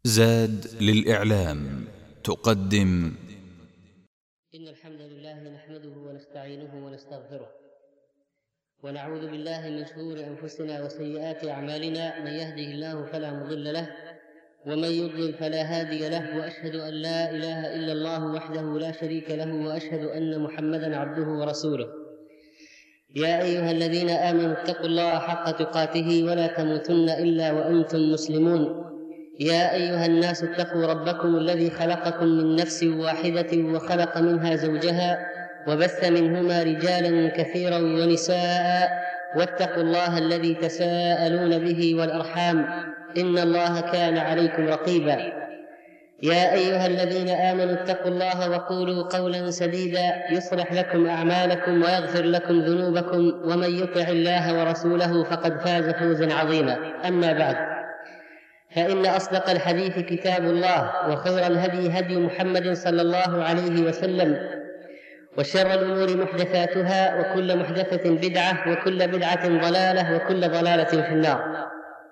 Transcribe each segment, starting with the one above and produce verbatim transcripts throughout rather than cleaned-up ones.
زاد للإعلام تقدم. إن الحمد لله نحمده ونستعينه ونستغفره ونعوذ بالله من شرور أنفسنا وسيئات أعمالنا، من يهده الله فلا مضل له ومن يضلل فلا هادي له، وأشهد أن لا إله إلا الله وحده لا شريك له، وأشهد أن محمدا عبده ورسوله. يا أيها الذين آمنوا اتقوا الله حق تقاته ولا تموتن إلا وأنتم مسلمون. يا أيها الناس اتقوا ربكم الذي خلقكم من نفس واحدة وخلق منها زوجها وبث منهما رجالا كثيرا ونساء، واتقوا الله الذي تساءلون به والأرحام إن الله كان عليكم رقيبا. يا أيها الذين آمنوا اتقوا الله وقولوا قولا سديدا يصلح لكم أعمالكم ويغفر لكم ذنوبكم، ومن يطع الله ورسوله فقد فاز فوزا عظيما. أما بعد، فإن أصدق الحديث كتاب الله، وخير الهدي هدي محمد صلى الله عليه وسلم، وشر الأمور محدثاتها، وكل محدثة بدعة، وكل بدعة ضلالة، وكل ضلالة في النار.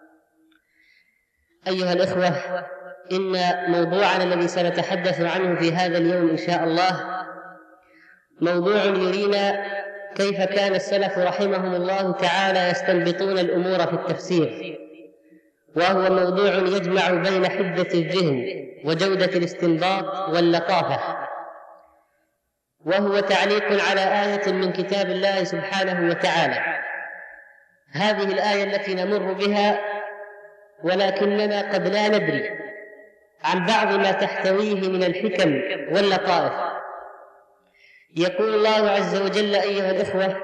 أيها الإخوة، إن موضوعنا الذي سنتحدث عنه في هذا اليوم إن شاء الله موضوع يرينا كيف كان السلف رحمهم الله تعالى يستنبطون الأمور في التفسير، وهو موضوع يجمع بين حدة الذهن وجودة الاستنباط واللطافة، وهو تعليق على آية من كتاب الله سبحانه وتعالى. هذه الآية التي نمر بها ولكننا قد لا ندري عن بعض ما تحتويه من الحكم واللطائف. يقول الله عز وجل: أيها الإخوة،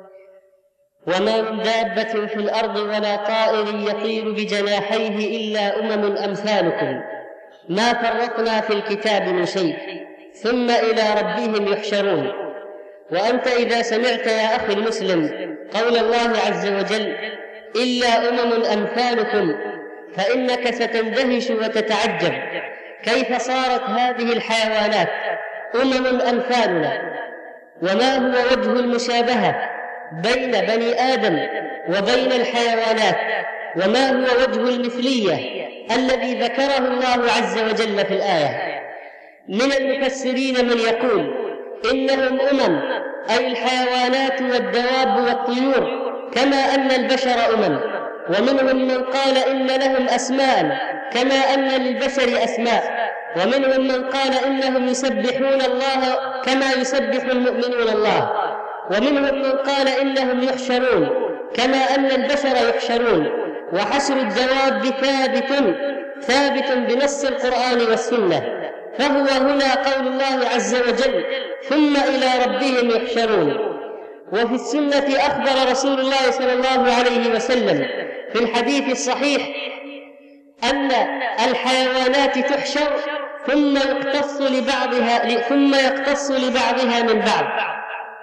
وما من دابة في الأرض ولا طائر يطير بجناحيه إلا أمم أمثالكم ما فرطنا في الكتاب من شيء ثم إلى ربهم يحشرون. وأنت إذا سمعت يا أخي المسلم قول الله عز وجل إلا أمم أمثالكم فإنك ستندهش وتتعجب كيف صارت هذه الحيوانات أمم أمثالنا، وما هو وجه المشابهة بين بني آدم وبين الحيوانات، وما هو وجه المثلية الذي ذكره الله عز وجل في الآية. من المفسرين من يقول إنهم أمم أي الحيوانات والدواب والطيور كما أن البشر أمم، ومنهم من قال إن لهم أسماء كما أن للبشر أسماء، ومنهم من قال إنهم يسبحون الله كما يسبح المؤمنون الله، ومنهم من قال إنهم يحشرون كما أن البشر يحشرون. وحشر الدواب ثابت ثابت بنص القرآن والسنة، فهو هنا قول الله عز وجل ثم إلى ربهم يحشرون. وفي السنة أخبر رسول الله صلى الله عليه وسلم في الحديث الصحيح أن الحيوانات تحشر ثم يقتص لبعضها ثم يقتص لبعضها من بعض.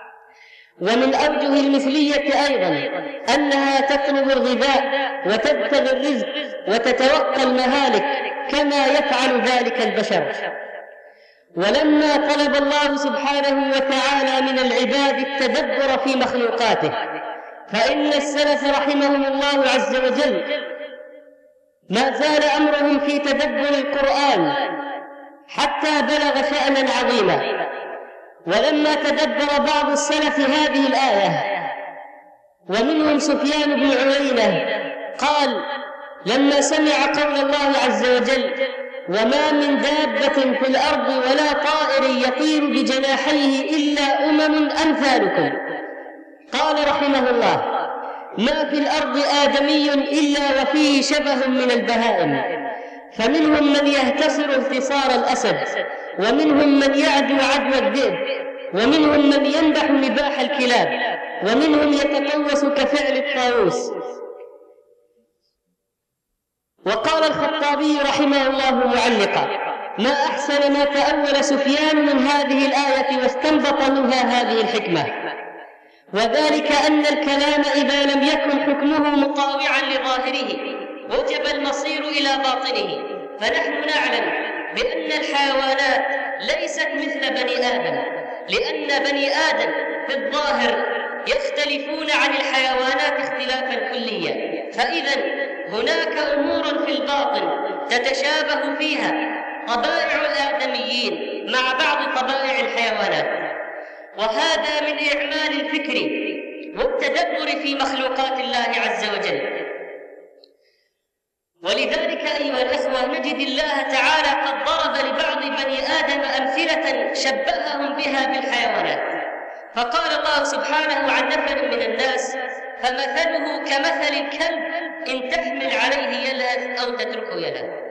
ومن أوجه المثلية أيضا أنها تطلب الغذاء وتبتغي الرزق وتتوقى المهالك كما يفعل ذلك البشر. ولما طلب الله سبحانه وتعالى من العباد التدبر في مخلوقاته، فإن السلف رحمهم الله عز وجل ما زال أمرهم في تدبر القرآن حتى بلغ شأنا عظيما. ولما تدبر بعض السلف هذه الآية، ومنهم سفيان بن عيينة، قال لما سمع قول الله عز وجل وما من دابة في الأرض ولا طائر يطير بجناحيه إلا أمم أمثالكم، قال رحمه الله ما في الأرض آدمي إلا وفيه شبه من البهائم، فمنهم من يهتصر انتصار الأسد، ومنهم من يعدو عدو الذئب، ومنهم من ينبح نباح الكلاب، ومنهم يتقوس كفعل الطاووس. وقال الخطابي رحمه الله معلقا ما أحسن ما تأول سفيان من هذه الآية واستنبط منها هذه الحكمة، وذلك أن الكلام إذا لم يكن حكمه مطاوعا لظاهره وجب المصير إلى باطنه. فنحن نعلم بأن الحيوانات ليست مثل بني آدم، لأن بني آدم في الظاهر يختلفون عن الحيوانات اختلافا كليا، فإذا هناك أمور في الباطن تتشابه فيها طبائع الآدميين مع بعض طبائع الحيوانات، وهذا من إعمال الفكر والتدبر في مخلوقات الله عز وجل. ولذلك أيها الأخوة نجد الله تعالى قد ضرب لبعض بني آدم أمثلة شبههم بها بالحيوانات، فقال الله سبحانه عن نفر من الناس: فمثله كمثل الكلب إن تحمل عليه يلهث أو تتركه يلهث.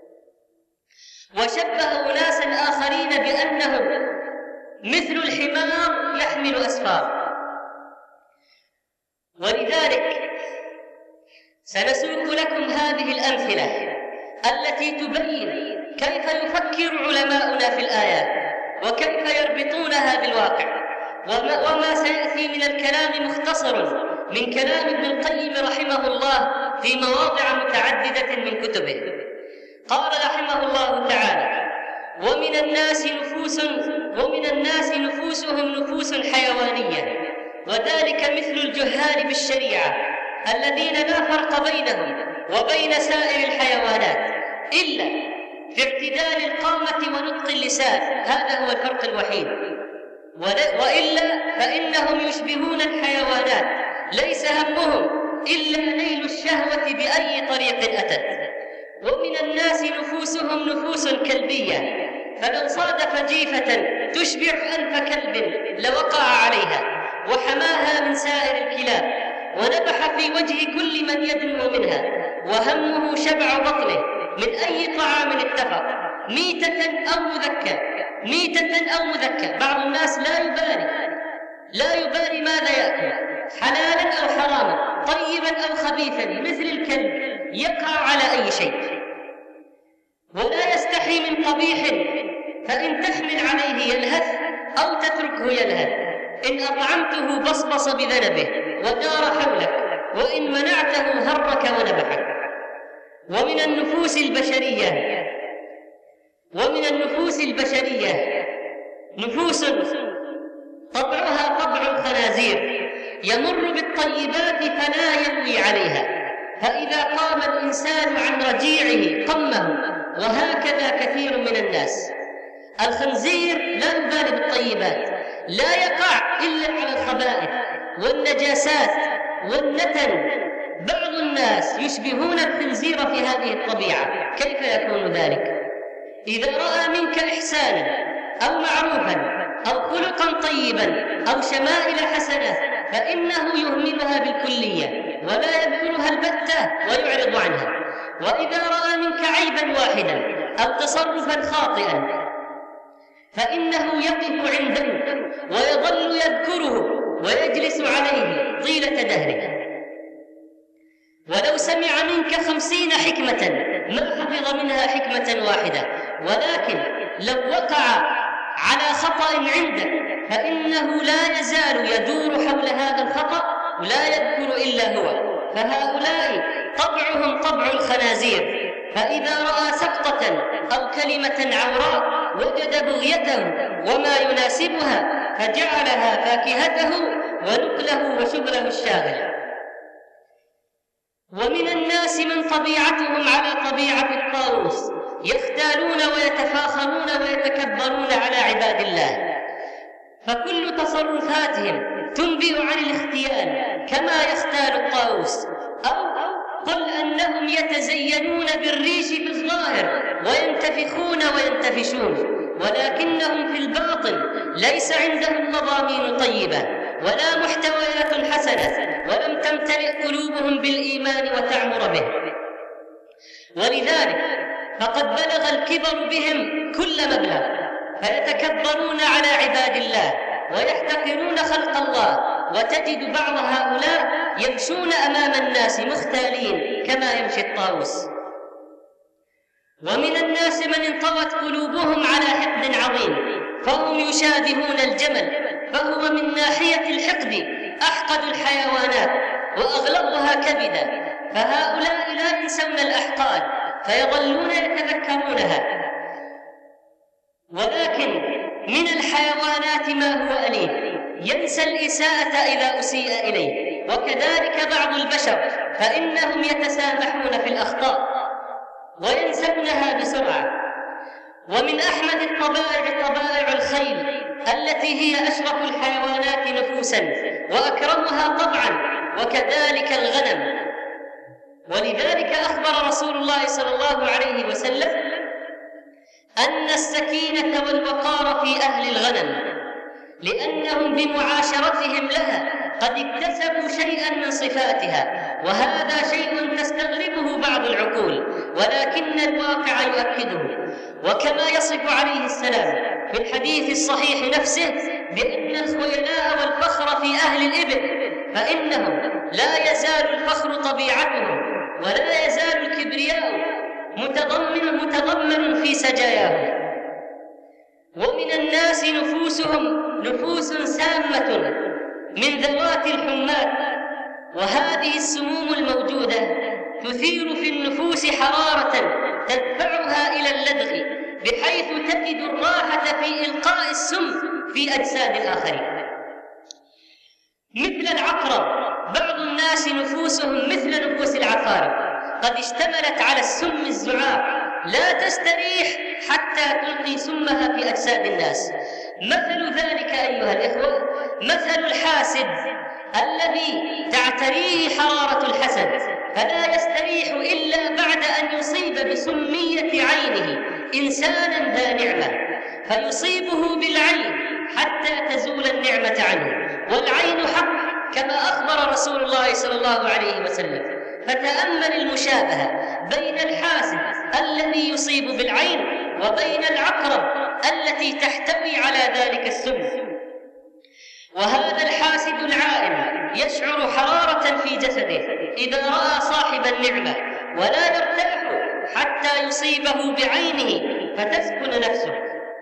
وشبه أناسا آخرين بأنهم مثل الحمار يحمل أسفار. ولذلك سنسوق لكم هذه الأمثلة التي تبين كيف يفكر علماؤنا في الآيات وكيف يربطونها بالواقع، وما, وما سيأتي من الكلام مختصر من كلام ابن القيم رحمه الله في مواضع متعددة من كتبه. قال رحمه الله تعالى: ومن الناس نفوس ومن الناس نفوسهم نفوس حيوانية، وذلك مثل الجهال بالشريعة الذين لا فرق بينهم وبين سائر الحيوانات إلا في اعتدال القامة ونطق اللسان، هذا هو الفرق الوحيد، وإلا فإنهم يشبهون الحيوانات، ليس همهم إلا نيل الشهوة بأي طريق أتت. ومن الناس نفوسهم نفوس كلبية، فلو صادف جيفة تشبع أنف كلب لوقع عليها وحماها من سائر الكلاب، ونبح في وجه كل من يدنو منها، وهمه شبع بطنه من أي طعام اتفق، ميتة أو مذكى ميتة أو مذكى. بعض الناس لا يبالي لا يبالي ماذا يأكل، حلالا أو حراما، طيبا أو خبيثا، مثل الكلب يقع على أي شيء، ولا يستحي من قبيح، فإن تحمل عليه يلهث أو تتركه يلهث، إن أطعمته بصبص بذنبه ودار حولك، وإن منعته هرك ونبحك. ومن النفوس البشرية ومن النفوس البشرية نفوس طبعها طبع الخنازير، يمر بالطيبات فلا يلوي عليها، فإذا قام الإنسان عن رجيعه قمه، وهكذا كثير من الناس. الخنزير لا يبالي بالطيبات، لا يقع إلا على الخبائث والنجاسات والنتن. بعض الناس يشبهون الخنزير في هذه الطبيعة، كيف يكون ذلك؟ إذا رأى منك إحسانا أو معروفا أو خلقا طيبا أو شمائل حسنة فإنه يهملها بالكلية ولا يذكرها البتة ويعرض عنها. وإذا رأى منك عيبا واحدا أو تصرفا خاطئا فإنه يقف عنده ويظل يذكره ويجلس عليه طيلة دهره. ولو سمع منك خمسين حكمة ما حفظ منها حكمة واحدة، ولكن لو وقع على خطأ عندك فإنه لا يزال يدور حول هذا الخطأ ولا يذكر إلا هو. فهؤلاء طبعهم طبع الخنازير، فإذا رأى سقطة أو كلمة عوراء وجد بغيته وما يناسبها فجعلها فاكهته ونقله وشغله الشاغل. ومن الناس من طبيعتهم على طبيعة الطاووس، يختالون ويتفاخرون ويتكبرون على عباد الله، فكل تصرفاتهم تنبئ عن الاختيال كما يختال الطاووس. أو قل أنهم يتزينون بالريش في الظاهر وينتفخون وينتفشون، ولكنهم في الباطن ليس عندهم مضامين طيبة ولا محتويات حسنة، ولم تمتلئ قلوبهم بالإيمان وتعمر به. ولذلك فقد بلغ الكبر بهم كل مبلغ، فيتكبرون على عباد الله ويحتقرون خلق الله، وتجد بعض هؤلاء يمشون أمام الناس مختالين كما يمشي الطاووس. ومن الناس من انطوت قلوبهم على حقد عظيم، فهم يشابهون الجمل، فهو من ناحية الحقد أحقد الحيوانات وأغلظها كبدا، فهؤلاء لا ينسون الأحقاد فيظلون يتذكرونها. ولكن من الحيوانات ما هو أليم، ينسى الإساءة إذا أسيء إليه، وكذلك بعض البشر فإنهم يتسامحون في الأخطاء وينسونها بسرعة. ومن أحمد الطبائع طبائع الخيل التي هي أشرف الحيوانات نفوسا وأكرمها طبعا، وكذلك الغنم. ولذلك أخبر رسول الله صلى الله عليه وسلم أن السكينة والوقار في أهل الغنم، لأنهم بمعاشرتهم لها قد اكتسبوا شيئا من صفاتها، وهذا شيء تستغربه بعض العقول ولكن الواقع يؤكده. وكما يصف عليه السلام في الحديث الصحيح نفسه بأن الخيلاء والفخر في أهل الإبل، فإنهم لا يزال الفخر طبيعتهم ولا يزال الكبرياء متضمن متضمن في سجاياهم. ومن الناس نفوسهم نفوس سامة من ذوات الحمات، وهذه السموم الموجودة تثير في النفوس حرارة تدفعها إلى اللدغ، بحيث تجد الراحة في إلقاء السم في أجساد الآخرين. مثل العقرب، بعض الناس نفوسهم مثل نفوس العقارب، قد اشتملت على السم الزعاق، لا تستريح حتى تلقي سمها في أجساد الناس. مثل ذلك أيها الإخوة مثل الحاسد الذي تعتريه حرارة الحسد، فلا يستريح إلا بعد أن يصيب بسمية عينه إنسانا ذا نعمة، فيصيبه بالعين حتى تزول النعمة عنه، والعين حق كما أخبر رسول الله صلى الله عليه وسلم. فتأمل المشابهة بين الحاسد الذي يصيب بالعين وبين العقرب التي تحتوي على ذلك السم. وهذا الحاسد العائن يشعر حرارة في جسده إذا رأى صاحب النعمة، ولا يرتاح حتى يصيبه بعينه فتسكن نفسه.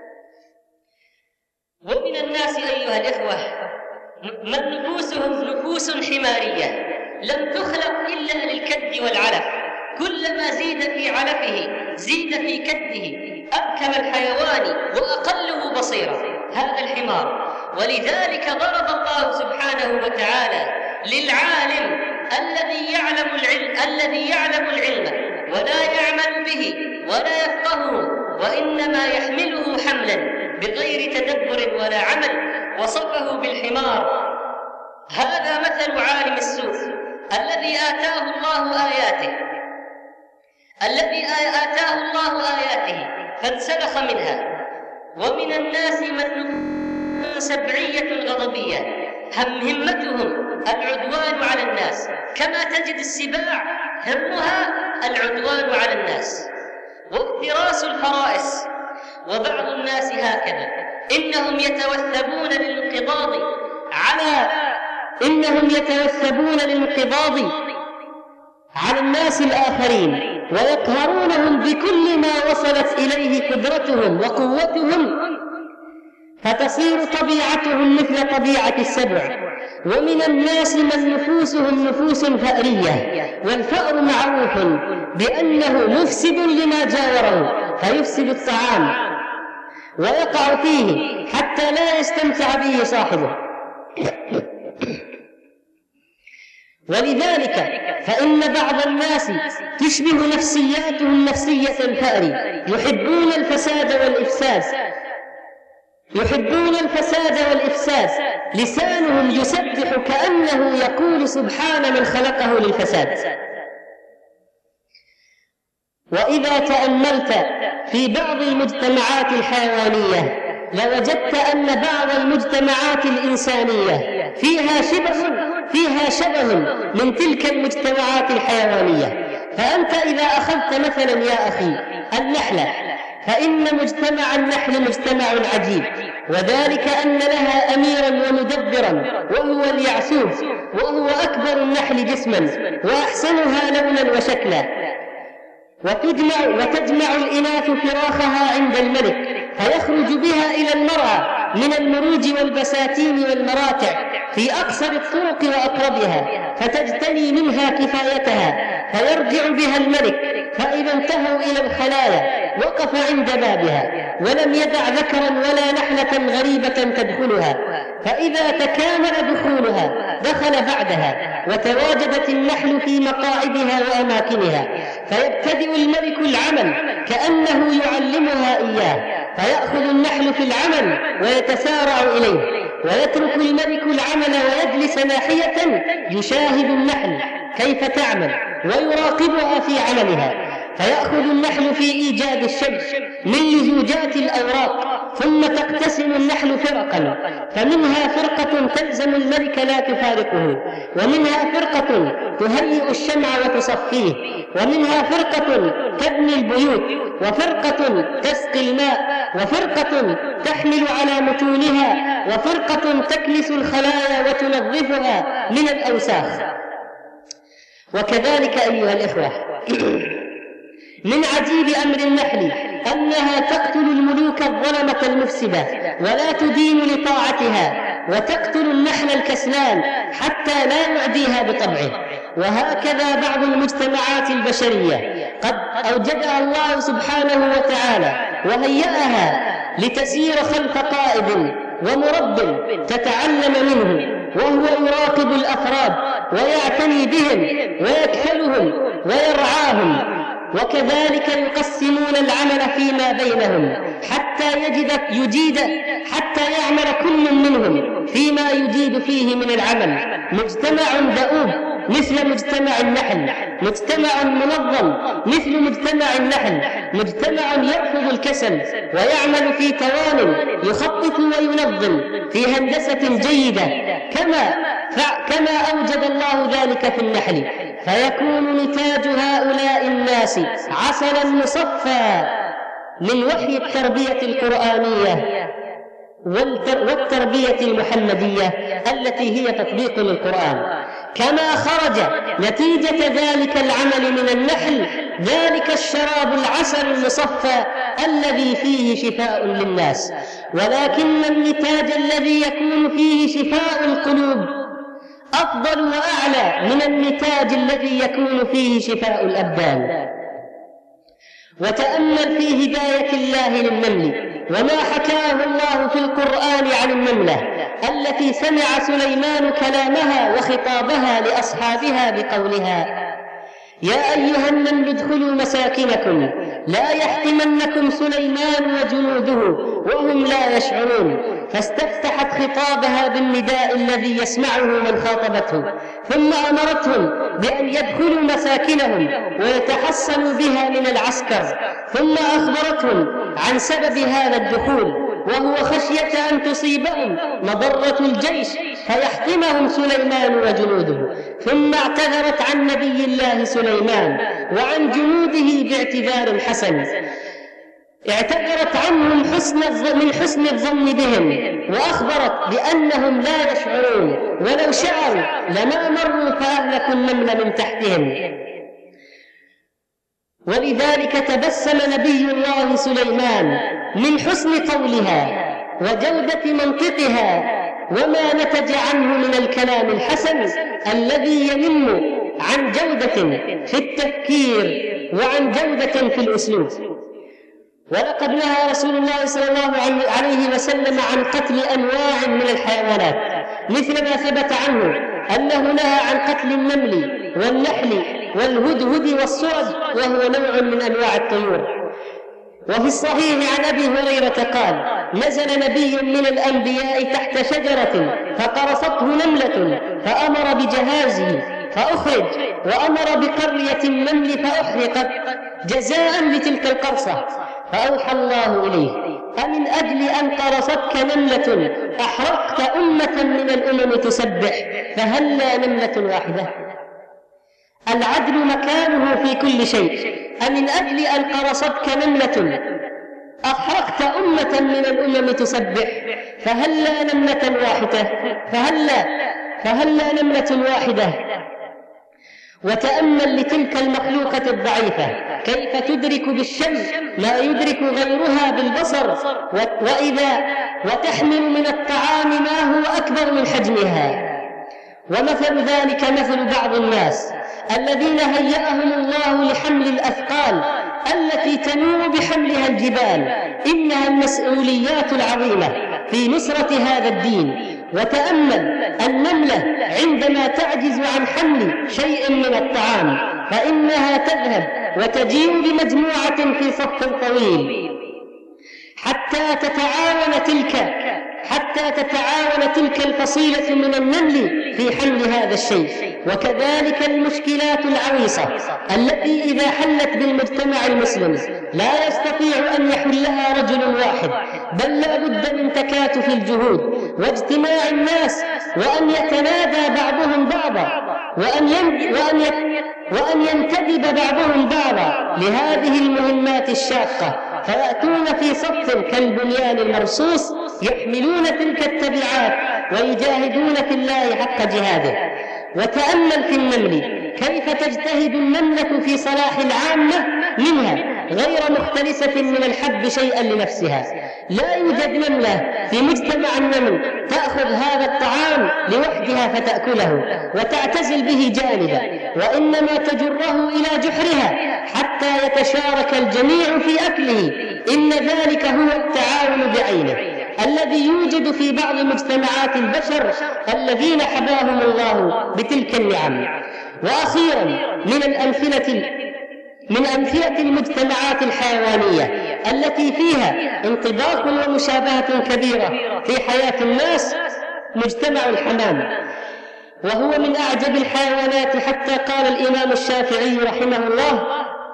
ومن الناس أيها الإخوة من نفوسهم نفوس حمارية لم تخلق إلا للكد والعلف، كلما زيد في علفه زيد في كده، أبكم الحيوان وأقله بصيرة هذا الحمار. ولذلك ضرب الله سبحانه وتعالى للعالم الذي يعلم العلم الذي يعلم العلم ولا يعمل به ولا يفقهه، وإنما يحمله حملا بغير تدبر ولا عمل، وصفه بالحمار. هذا مثل عالم السوء الذي آتاه الله آياته الذي آتاه الله آياته فانسلخ منها. ومن الناس من سبعية غضبية هم همتهم العدوان على الناس، كما تجد السباع همها العدوان على الناس وافتراس الفرائس. وبعض الناس هكذا إنهم يتوثبون للانقضاض على إنهم يتوثبون للانقضاض على الناس الآخرين، ويقهرونهم بكل ما وصلت إليه قدرتهم وقوتهم، فتصير طبيعتهم مثل طبيعة السبع. ومن الناس من نفوسهم نفوس فأرية، والفأر معروف بأنه مفسد لما جاوره، فيفسد الطعام ويقع فيه حتى لا يستمتع به صاحبه. ولذلك فإن بعض الناس تشبه نفسياتهم نفسية الفأر، يحبون الفساد والإفساد يحبون الفساد والإفساد لسانهم يسبح كأنه يقول سبحان من خلقه للفساد. وإذا تأملت في بعض المجتمعات الحيوانية لوجدت أن بعض المجتمعات الإنسانية فيها شبه فيها شبه من تلك المجتمعات الحيوانية. فأنت إذا أخذت مثلا يا أخي النحلة، فإن مجتمع النحل مجتمع عجيب، وذلك أن لها أميرا ومدبرا وهو اليعسوف، وهو أكبر النحل جسما وأحسنها لونا وشكلا، وتجمع, وتجمع الإناث فراخها عند الملك فيخرج بها إلى المرعى من المروج والبساتين والمراتع في أقصر الطرق وأقربها، فتجتني منها كفايتها، فيرجع بها الملك، فإذا انتهوا إلى الخلايا وقف عند بابها ولم يدع ذكرا ولا نحلة غريبة تدخلها، فإذا تكامل دخولها دخل بعدها، وتواجدت النحل في مقاعدها وأماكنها، فيبتدئ الملك العمل كأنه يعلمها إياه، فيأخذ النحل في العمل ويتسارع إليه، ويترك الملك العمل ويجلس ناحية يشاهد النحل كيف تعمل ويراقبها في عملها، فيأخذ النحل في إيجاد الشجر من لزوجات الأوراق، ثم تقتسم النحل فرقا، فمنها فرقة تلزم الملك لا تفارقه، ومنها فرقة تهيئ الشمع وتصفيه، ومنها فرقة تبني البيوت، وفرقة تسقي الماء، وفرقة تحمل على متونها، وفرقة تكنس الخلايا وتنظفها من الأوساخ. وكذلك أيها الإخوة، من عجيب أمر النحل أنها تقتل الملوك الظلمة المفسدة ولا تدين لطاعتها، وتقتل النحل الكسلان حتى لا يعديها بطبعه. وهكذا بعض المجتمعات البشرية قد أوجدها الله سبحانه وتعالى وهيأها لتسير خلف قائد ومرب تتعلم منه، وهو يراقب الأفراد ويعتني بهم ويكفلهم ويرعاهم، وكذلك يقسمون العمل فيما بينهم حتى يجد يجيد حتى يعمل كل منهم فيما يجيد فيه من العمل. مجتمع دؤوب مثل مجتمع النحل، مجتمع منظم مثل مجتمع النحل، مجتمع يرفض الكسل ويعمل في توان، يخطط وينظم في هندسة جيدة كما كما أوجد الله ذلك في النحل، فيكون نتاج هؤلاء الناس عسلا مصفى من وحي التربية القرآنية والتربية المحمدية التي هي تطبيق للقرآن. كما خرج نتيجة ذلك العمل من النحل ذلك الشراب العسل المصفى الذي فيه شفاء للناس، ولكن النتاج الذي يكون فيه شفاء القلوب أفضل وأعلى من النتاج الذي يكون فيه شفاء الأبدان. وتأمل في هداية الله للنمل وما حكاه الله في القرآن عن النملة التي سمع سليمان كلامها وخطابها لأصحابها بقولها: يا أيها النمل ادخلوا مساكنكم لا يحطمنكم سليمان وجنوده وهم لا يشعرون، فاستفتحت خطابها بالنداء الذي يسمعه من خاطبته، ثم أمرتهم بأن يدخلوا مساكنهم ويتحصنوا بها من العسكر، ثم أخبرتهم عن سبب هذا الدخول وهو خشية أن تصيبهم مضرة الجيش فيحطمهم سليمان وجنوده. ثم اعتذرت عن نبي الله سليمان وعن جنوده باعتذار حسن، اعتذرت عنهم حسن من حسن الظن بهم، وأخبرت بأنهم لا يشعرون، ولو شعروا لما مروا فأهلكوا النمل من تحتهم. ولذلك تبسم نبي الله سليمان من حسن قولها وجودة منطقها وما نتج عنه من الكلام الحسن الذي ينم عن جودة في التفكير وعن جودة في الأسلوب. ولقد نهى رسول الله صلى الله عليه وسلم عن قتل أنواع من الحيوانات، مثل ما ثبت عنه أنه نهى عن قتل النمل والنحل والهدهد والصرد وهو نوع من أنواع الطيور. وفي الصحيح عن أبي هريرة قال: نزل نبي من الأنبياء تحت شجرة فقرصته نملة فأمر بجهازه فأخرج، وأمر بقرية النمل فأحرقت جزاء لتلك القرصة، فأوحى الله إليه: أمن أجل أن قرصتك نملة أحرقت أمة من الأمم تسبح، فهلا نملة واحدة؟ العدل مكانه في كل شيء. أمن أجل أن قرصتك نملة أحرقت أمة من الأمم تسبح، فهلا نملة واحدة فهلا فهلا نملة واحدة. وتأمل لتلك المخلوقة الضعيفة كيف تدرك بالشم ما يدرك غيرها بالبصر، وإذا وتحمل من الطعام ما هو أكبر من حجمها. ومثل ذلك مثل بعض الناس الذين هيأهم الله لحمل الأثقال التي تنوء بحملها الجبال. إنها المسؤوليات العظيمة في نصرة هذا الدين وتأمل النملة عندما تعجز عن حمل شيء من الطعام فإنها تذهب وتجيء بمجموعة في صف طويل حتى تتعاون تلك حتى تتعاون تلك الفصيلة من النمل في حمل هذا الشيء. وكذلك المشكلات العويصة التي إذا حلت بالمجتمع المسلم لا يستطيع أن يحلها رجل واحد، بل لا بد من تكاتف الجهود واجتماع الناس، وأن يتنادى بعضهم بعضا، وأن وأن وأن ينتدب بعضهم بعضا لهذه المهمات الشاقة، فيأتون في صف كالبنيان المرصوص يحملون تلك التبعات ويجاهدون في الله حق جهاده. وتأمل في النمل كيف تجتهد النملة في صلاح العامة منها غير مختلسة من الحب شيئا لنفسها. لا يوجد نملة في مجتمع النمل تأخذ هذا الطعام لوحدها فتأكله وتعتزل به جانبا، وإنما تجره إلى جحرها حتى يتشارك الجميع في أكله. إن ذلك هو التعاون بعينه الذي يوجد في بعض مجتمعات البشر الذين حباهم الله بتلك النعم. وأخيرا من الأمثلة من أمثلة المجتمعات الحيوانية التي فيها انطباق ومشابهة كبيرة في حياة الناس مجتمع الحمام، وهو من أعجب الحيوانات، حتى قال الإمام الشافعي رحمه الله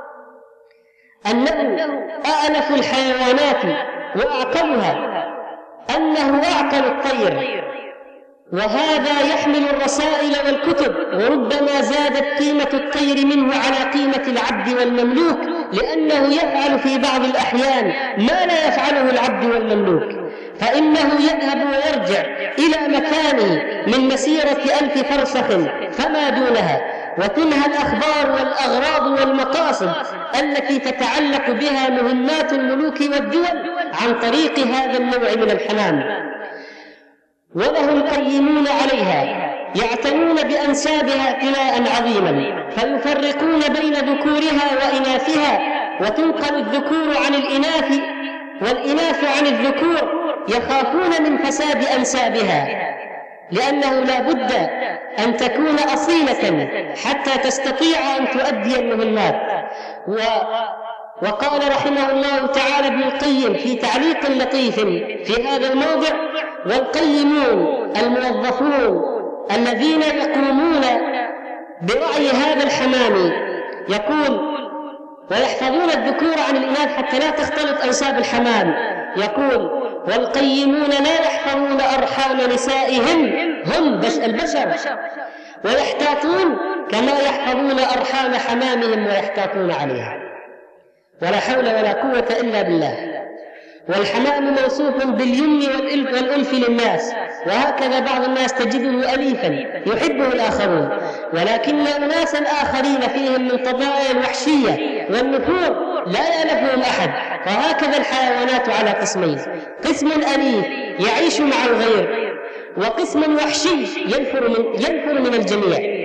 أنه أألف الحيوانات وأعقلها أنه أعقل الطير، وهذا يحمل الرسائل والكتب، وربما زادت قيمة الطير منه على قيمة العبد والمملوك، لأنه يفعل في بعض الأحيان ما لا يفعله العبد والمملوك، فإنه يذهب ويرجع إلى مكانه من مسيرة ألف فرسخ فما دونها، وتنهى الأخبار والأغراض والمقاصد التي تتعلق بها مهمات الملوك والدول عن طريق هذا النوع من الحمام. ولهم قيمون عليها يعتنون بأنسابها اعتناء عظيما، فيفرقون بين ذكورها وإناثها، وتنقل الذكور عن الإناث والإناث عن الذكور، يخافون من فساد أنسابها، لأنه لا بد أن تكون أصيلة حتى تستطيع أن تؤدي المهمات. و وقال رحمه الله تعالى ابن القيم في تعليق لطيف في هذا الموضع: والقيمون الموظفون الذين يقومون برعي هذا الحمام، يقول: ويحفظون الذكور عن الإناث حتى لا تختلط أنساب الحمام، يقول: والقيمون لا يحفظون أرحام نسائهم هم البشر، ويحتاطون كما يحفظون أرحام حمامهم ويحتاطون عليها. ولا حول ولا قوة إلا بالله. والحمام موصوف باليمن والألف للناس، وهكذا بعض الناس تجده أليفا يحبه الآخرون، ولكن أناسا آخرين فيهم من طبائع الوحشية والنفور لا يألفهم أحد. وهكذا الحيوانات على قسمين: قسم أليف يعيش مع الغير، وقسم وحشي ينفر من, ينفر من الجميع.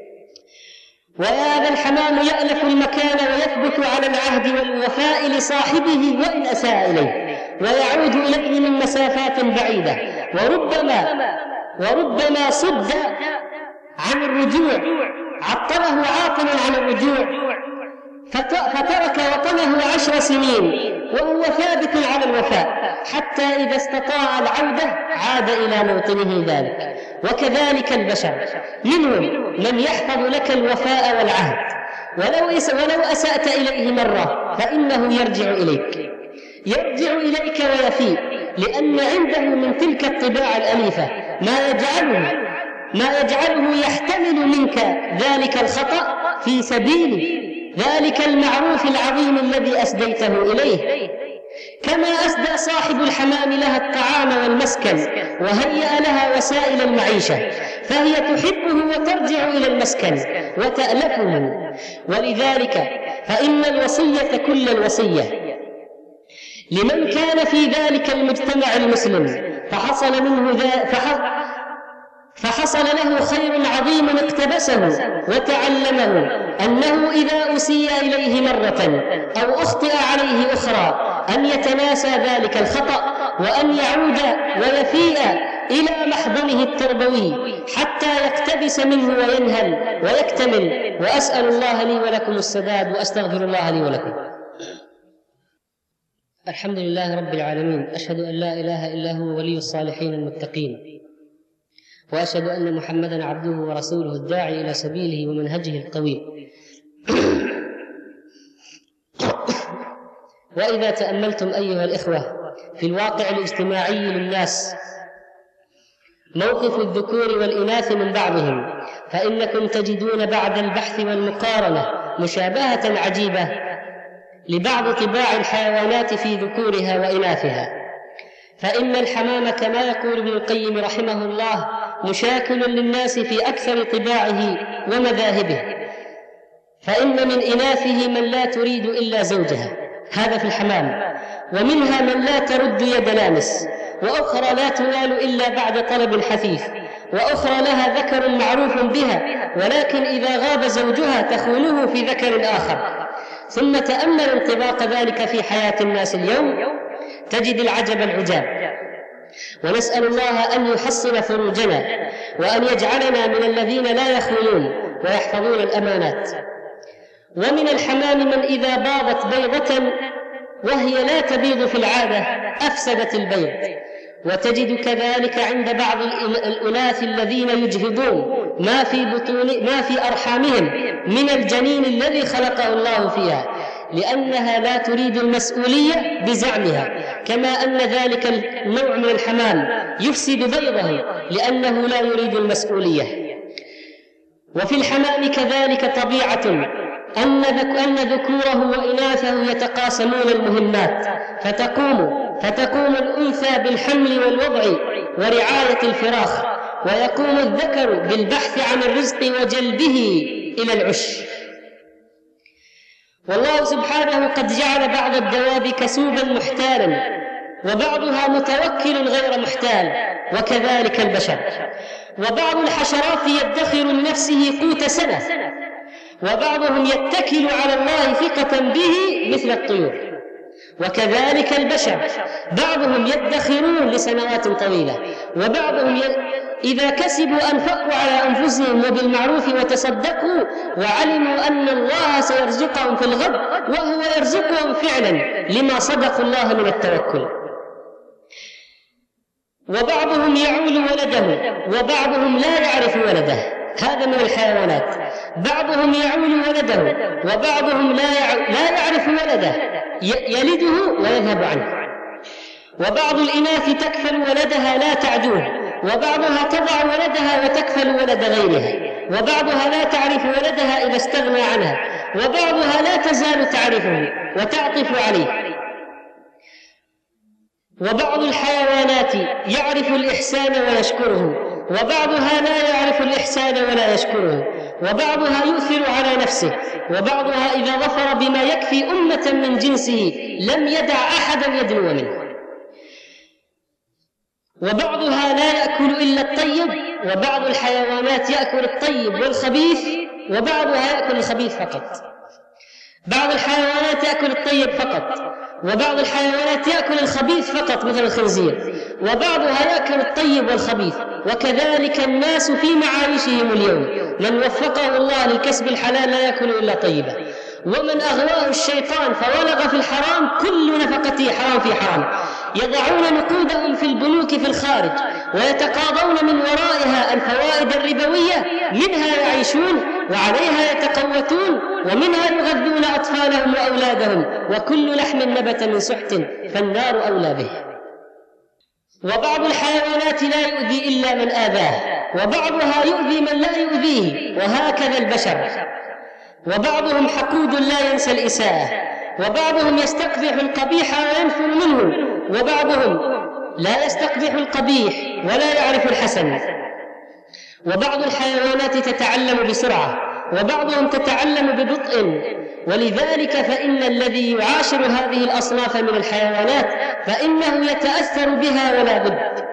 وهذا الحمام يألف المكان ويثبت على العهد والوفاء لصاحبه وإن أساء إليه، ويعود إليه من مسافات بعيدة، وربما وربما صد عن الرجوع، عطله عاطل عن الرجوع فترك وطنه عشر سنين وهو ثابت على الوفاء، حتى إذا استطاع العودة عاد إلى موطنه ذلك. وكذلك البشر، منهم من يحفظ لك الوفاء والعهد، ولو ولو أسأت إليه مرة فإنه يرجع إليك يرجع إليك ويفيء، لأن عنده من تلك الطباع الأليفة ما يجعله ما يجعله يحتمل منك ذلك الخطأ في سبيل ذلك المعروف العظيم الذي أسديته إليه. كما أسدى صاحب الحمام لها الطعام والمسكن وهيأ لها وسائل المعيشة، فهي تحبه وترجع إلى المسكن وتألفه. ولذلك فإن الوصية كل الوصية لمن كان في ذلك المجتمع المسلم فحصل منه ذا فح فحصل له خير عظيم اقتبسه وتعلمه، أنه إذا أسيء إليه مرة أو أخطئ عليه أخرى أن يتناسى ذلك الخطأ، وأن يعود ويفيء إلى محضنه التربوي حتى يقتبس منه وينهل ويكتمل. وأسأل الله لي ولكم السداد، وأستغفر الله لي ولكم. الحمد لله رب العالمين، أشهد أن لا إله إلا هو ولي الصالحين المتقين، وأشهد أن محمدًا عبده ورسوله الداعي إلى سبيله ومنهجه القويم. وإذا تأملتم أيها الإخوة في الواقع الاجتماعي للناس موقف الذكور والإناث من بعضهم، فإنكم تجدون بعد البحث والمقارنة مشابهة عجيبة لبعض طباع الحيوانات في ذكورها وإناثها. فإن الحمام كما يقول ابن القيم رحمه الله مشاكل للناس في أكثر طباعه ومذاهبه، فإن من إناثه من لا تريد إلا زوجها، هذا في الحمام، ومنها من لا ترد يد لامس، وأخرى لا تنال إلا بعد طلب حثيث، وأخرى لها ذكر معروف بها ولكن إذا غاب زوجها تخونه في ذكر آخر. ثم تأمل انطباق ذلك في حياة الناس اليوم تجد العجب العجاب. ونسأل الله أن يحصن فروجنا وأن يجعلنا من الذين لا يخونون ويحفظون الأمانات. ومن الحمام من إذا باضت بيضة وهي لا تبيض في العادة أفسدت البيض. وتجد كذلك عند بعض الأناث الذين يجهضون ما في بطون ما في أرحامهم من الجنين الذي خلقه الله فيها، لأنها لا تريد المسؤولية بزعمها، كما أن ذلك النوع من الحمام يفسد بيضه لأنه لا يريد المسؤولية. وفي الحمام كذلك طبيعة أن ذكوره وإناثه يتقاسمون المهمات، فتقوم فتقوم الأنثى بالحمل والوضع ورعاية الفراخ، ويقوم الذكر بالبحث عن الرزق وجلبه إلى العش. والله سبحانه قد جعل بعض الدواب كسوبا محتالا، وبعضها متوكل غير محتال، وكذلك البشر. وبعض الحشرات يدخر لنفسه قوت سنة، وبعضهم يتكل على الله ثقة به مثل الطيور، وكذلك البشر بعضهم يدخرون لسنوات طويلة، وبعضهم ي... إذا كسبوا أنفقوا على أنفسهم وبالمعروف وتصدقوا وعلموا أن الله سيرزقهم في الغد، وهو يرزقهم فعلا لما صدقوا الله من التوكل. وبعضهم يعول ولده وبعضهم لا يعرف ولده، هذا من الحيوانات. بعضهم يعول ولده وبعضهم لا لا يعرف ولده، يلده ويذهب عنه. وبعض الإناث تكفل ولدها لا تعدوه، وبعضها تضع ولدها وتكفل ولد غيرها، وبعضها لا تعرف ولدها إذا استغنى عنها، وبعضها لا تزال تعرفه وتعطف عليه. وبعض الحيوانات يعرف الإحسان ويشكره، وبعضها لا يعرف الإحسان ولا يشكره، وبعضها يؤثر على نفسه، وبعضها إذا ظفر بما يكفي أمة من جنسه لم يدع أحدا يدنو منه. وبعضها لا يأكل إلا الطيب، وبعض الحيوانات يأكل الطيب والخبيث، وبعضها يأكل الخبيث فقط. بعض الحيوانات يأكل الطيب فقط، وبعض الحيوانات يأكل الخبيث فقط مثل الخنزير، وبعضها يأكل الطيب والخبيث. وكذلك الناس في معايشهم اليوم، من وفقه الله للكسب الحلال لا يأكل إلا طيبا، ومن أغواه الشيطان فولغ في الحرام كل نفقته حرام في حرام. يضعون نقودهم في البنوك في الخارج ويتقاضون من ورائها الفوائد الربوية، منها يعيشون وعليها يتقوتون، ومنها يغذون أطفالهم وأولادهم، وكل لحم نبت من سحت فالنار أولى به. وبعض الحيوانات لا يؤذي إلا من آذاه، وبعضها يؤذي من لا يؤذيه، وهكذا البشر. وبعضهم حقود لا ينسى الإساءة، وبعضهم يستقبح القبيح وينفر منه، وبعضهم لا يستقبح القبيح ولا يعرف الحسن. وبعض الحيوانات تتعلم بسرعة، وبعضهم تتعلم ببطء. ولذلك فإن الذي يعاشر هذه الأصناف من الحيوانات فإنه يتأثر بها ولا بد.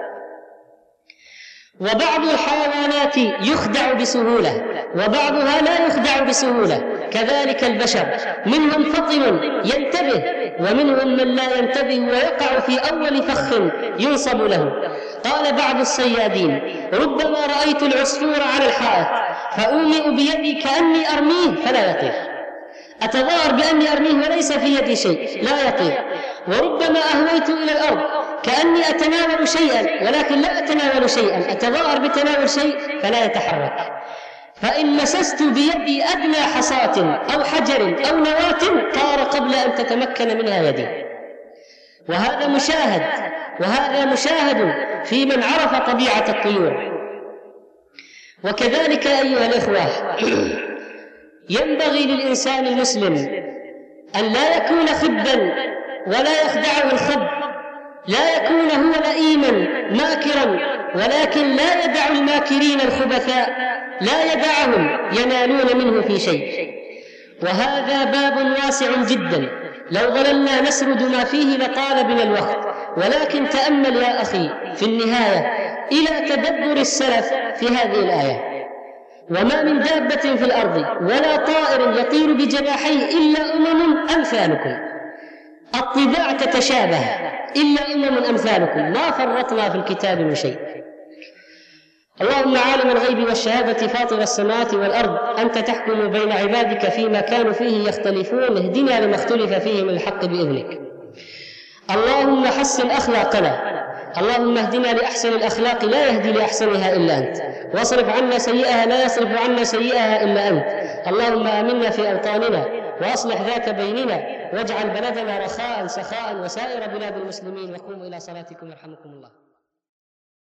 وبعض الحيوانات يخدع بسهولة، وبعضها لا يخدع بسهولة، كذلك البشر، منهم فطن ينتبه، ومنهم من لا ينتبه ويقع في أول فخ ينصب له. قال بعض الصيادين: ربما رأيت العصفور على الحائط فأومئ بيدي كأني أرميه فلا يطير، أتظاهر بأني أرميه وليس في يدي شيء لا يطير. وربما أهويت إلى الأرض كأني أتناول شيئا ولكن لا أتناول شيئا، أتظاهر بتناول شيء فلا يتحرك. فإن مسست بيدي أدنى حصاة أو حجر أو نواة طار قبل أن تتمكن منها يدي. وهذا مشاهد وهذا مشاهد في من عرف طبيعة الطيور. وكذلك أيها الإخوة، ينبغي للإنسان المسلم أن لا يكون خبا ولا يخدعه الخب، لا يكون هو لئيما ماكرا، ولكن لا يدع الماكرين الخبثاء، لا يدعهم ينالون منه في شيء. وهذا باب واسع جدا، لو ظللنا نسرد ما فيه لطال بنا الوقت، ولكن تأمل يا أخي في النهاية إلى تدبر السلف في هذه الآية. وما من دابة في الأرض ولا طائر يطير بجناحيه إلا أمم أمثالكم، الطباع تتشابه إلا أمم أمثالكم، ما فرطنا في الكتاب من شيء. اللهم عالم الغيب والشهادة فاطر السماوات والأرض، أنت تحكم بين عبادك فيما كانوا فيه يختلفون، اهدنا لما اختلف فيه من الحق بإذنك. اللهم حسن أخلاقنا، اللهم اهدنا لأحسن الأخلاق لا يهدي لأحسنها إلا أنت، واصرف عنا سيئها لا يصرف عنا سيئها إلا أنت. اللهم آمنا في أوطاننا وأصلح ذات بيننا، واجعل بلدنا رخاء سخاء وسائر بلاد المسلمين. وقوموا إلى صلاتكم يرحمكم الله.